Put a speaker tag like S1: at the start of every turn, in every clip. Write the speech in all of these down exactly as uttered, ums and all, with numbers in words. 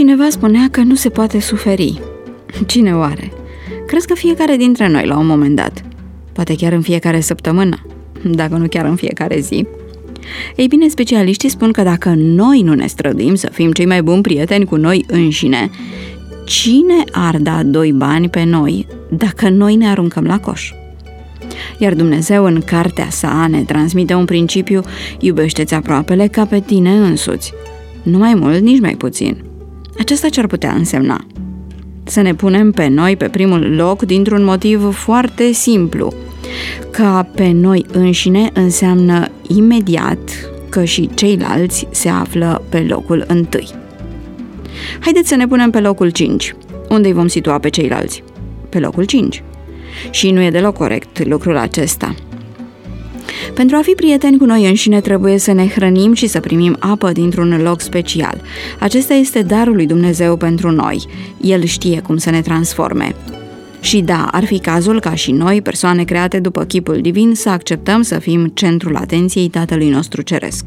S1: Cineva spunea că nu se poate suferi. Cine oare? Crezi că fiecare dintre noi la un moment dat? Poate chiar în fiecare săptămână, dacă nu chiar în fiecare zi. Ei bine, specialiștii spun că dacă noi nu ne străduim să fim cei mai buni prieteni cu noi înșine, cine ar da doi bani pe noi dacă noi ne aruncăm la coș? Iar Dumnezeu în cartea sa ne transmite un principiu: iubește-ți aproapele ca pe tine însuți. Nu mai mult, nici mai puțin. Aceasta ce ar putea însemna? Să ne punem pe noi pe primul loc dintr-un motiv foarte simplu. Ca pe noi înșine înseamnă imediat că și ceilalți se află pe locul întâi. Haideți să ne punem pe locul cinci. Unde îi vom situa pe ceilalți? Pe locul cinci. Și nu e deloc corect lucrul acesta. Pentru a fi prieteni cu noi înșine trebuie să ne hrănim și să primim apă dintr-un loc special. Acesta este darul lui Dumnezeu pentru noi. El știe cum să ne transforme. Și da, ar fi cazul ca și noi, persoane create după chipul divin, să acceptăm să fim centrul atenției Tatălui nostru Ceresc.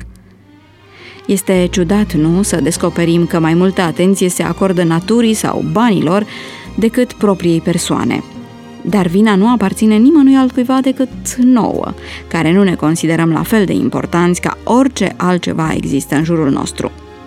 S1: Este ciudat, nu, să descoperim că mai multă atenție se acordă naturii sau banilor decât propriei persoane. Dar vina nu aparține nimănui altcuiva decât nouă, care nu ne considerăm la fel de importanți ca orice altceva există în jurul nostru.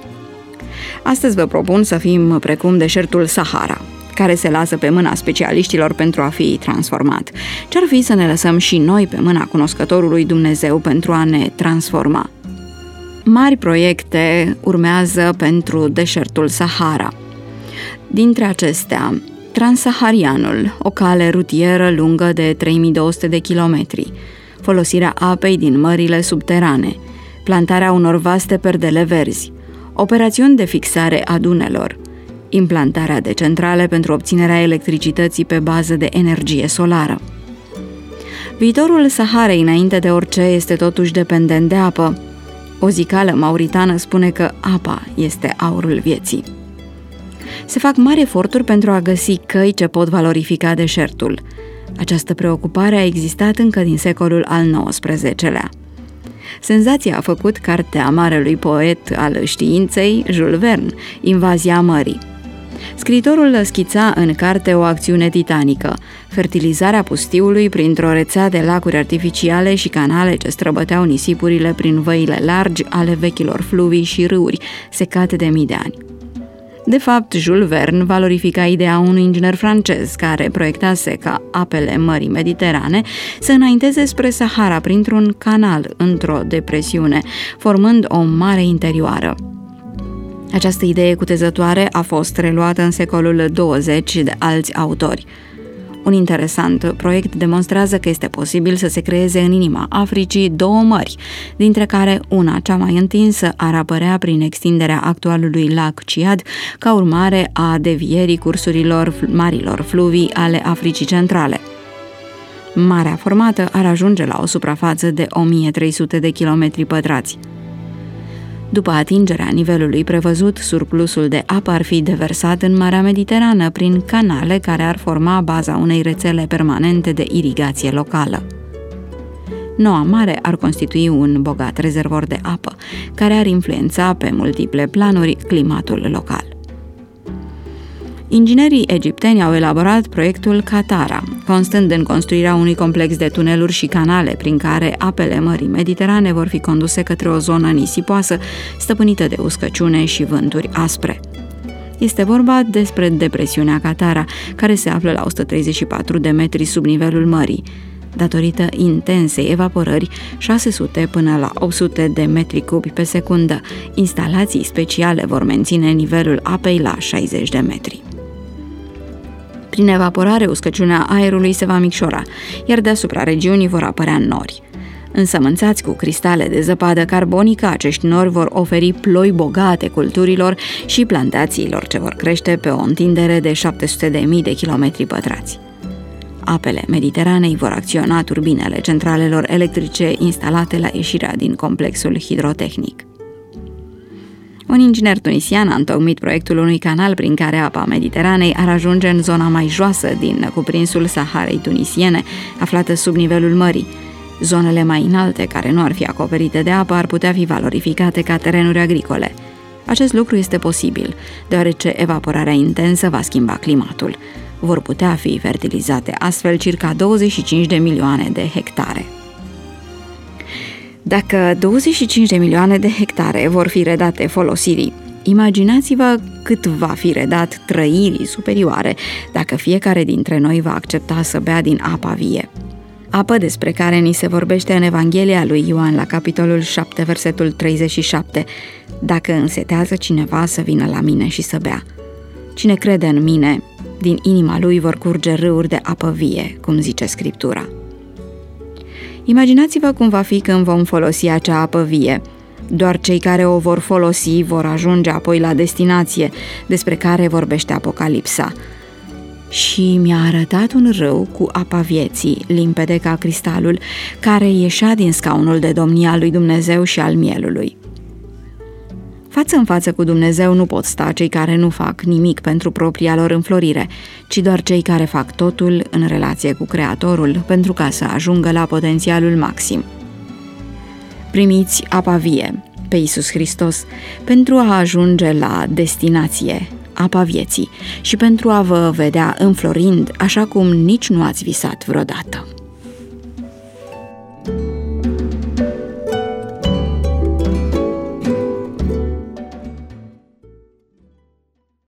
S1: Astăzi vă propun să fim precum deșertul Sahara, care se lasă pe mâna specialiștilor pentru a fi transformat. Ce-ar fi să ne lăsăm și noi pe mâna cunoscătorului Dumnezeu pentru a ne transforma? Mari proiecte urmează pentru deșertul Sahara. Dintre acestea, Transsaharianul, o cale rutieră lungă de trei mii două sute de kilometri, folosirea apei din mările subterane, plantarea unor vaste perdele verzi, operațiuni de fixare a dunelor, implantarea de centrale pentru obținerea electricității pe bază de energie solară. Viitorul Saharei, înainte de orice, este totuși dependent de apă. O zicală mauritană spune că apa este aurul vieții. Se fac mari eforturi pentru a găsi căi ce pot valorifica deșertul. Această preocupare a existat încă din secolul al nouăsprezecelea. Senzația a făcut cartea marelui poet al științei, Jules Verne, Invazia Mării. Scriitorul schița în carte o acțiune titanică, fertilizarea pustiului printr-o rețea de lacuri artificiale și canale ce străbăteau nisipurile prin văile largi ale vechilor fluvii și râuri secate de mii de ani. De fapt, Jules Verne valorifica ideea unui inginer francez care proiectase ca apele Mării Mediterane să înainteze spre Sahara printr-un canal într-o depresiune, formând o mare interioară. Această idee cutezătoare a fost reluată în secolul douăzeci de alți autori. Un interesant proiect demonstrează că este posibil să se creeze în inima Africii două mări, dintre care una, cea mai întinsă, ar apărea prin extinderea actualului lac Ciad, ca urmare a devierii cursurilor marilor fluvii ale Africii Centrale. Marea formată ar ajunge la o suprafață de o mie trei sute de kilometri pătrați. După atingerea nivelului prevăzut, surplusul de apă ar fi deversat în Marea Mediterană prin canale care ar forma baza unei rețele permanente de irigație locală. Noua mare ar constitui un bogat rezervor de apă, care ar influența pe multiple planuri climatul local. Inginerii egipteni au elaborat proiectul Katara, constând în construirea unui complex de tuneluri și canale prin care apele Mării Mediterane vor fi conduse către o zonă nisipoasă, stăpânită de uscăciune și vânturi aspre. Este vorba despre depresiunea Katara, care se află la o sută treizeci și patru de metri sub nivelul mării. Datorită intensei evaporări, șase sute până la opt sute de metri cubi pe secundă, instalații speciale vor menține nivelul apei la șaizeci de metri. Prin evaporare, uscăciunea aerului se va micșora, iar deasupra regiunii vor apărea nori. Însămânțați cu cristale de zăpadă carbonică, acești nori vor oferi ploi bogate culturilor și plantațiilor ce vor crește pe o întindere de șapte sute de mii de kilometri pătrați. Apele Mediteranei vor acționa turbinele centralelor electrice instalate la ieșirea din complexul hidrotehnic. Un inginer tunisian a întocmit proiectul unui canal prin care apa Mediteranei ar ajunge în zona mai joasă din cuprinsul Saharei tunisiene, aflată sub nivelul mării. Zonele mai înalte, care nu ar fi acoperite de apă, ar putea fi valorificate ca terenuri agricole. Acest lucru este posibil, deoarece evaporarea intensă va schimba climatul. Vor putea fi fertilizate astfel circa douăzeci și cinci de milioane de hectare. Dacă douăzeci și cinci de milioane de hectare vor fi redate folosirii, imaginați-vă cât va fi redat trăirii superioare dacă fiecare dintre noi va accepta să bea din apa vie. Apă despre care ni se vorbește în Evanghelia lui Ioan la capitolul șapte, versetul treizeci și șapte. Dacă însetează cineva să vină la mine și să bea. Cine crede în mine, din inima lui vor curge râuri de apă vie, cum zice Scriptura. Imaginați-vă cum va fi când vom folosi acea apă vie. Doar cei care o vor folosi vor ajunge apoi la destinație, despre care vorbește Apocalipsa. Și mi-a arătat un râu cu apa vieții, limpede ca cristalul, care ieșea din scaunul de domnie al lui Dumnezeu și al mielului. Față în față cu Dumnezeu nu pot sta cei care nu fac nimic pentru propria lor înflorire, ci doar cei care fac totul în relație cu Creatorul pentru ca să ajungă la potențialul maxim. Primiți apa vie, pe Iisus Hristos, pentru a ajunge la destinație, apa vieții, și pentru a vă vedea înflorind așa cum nici nu ați visat vreodată.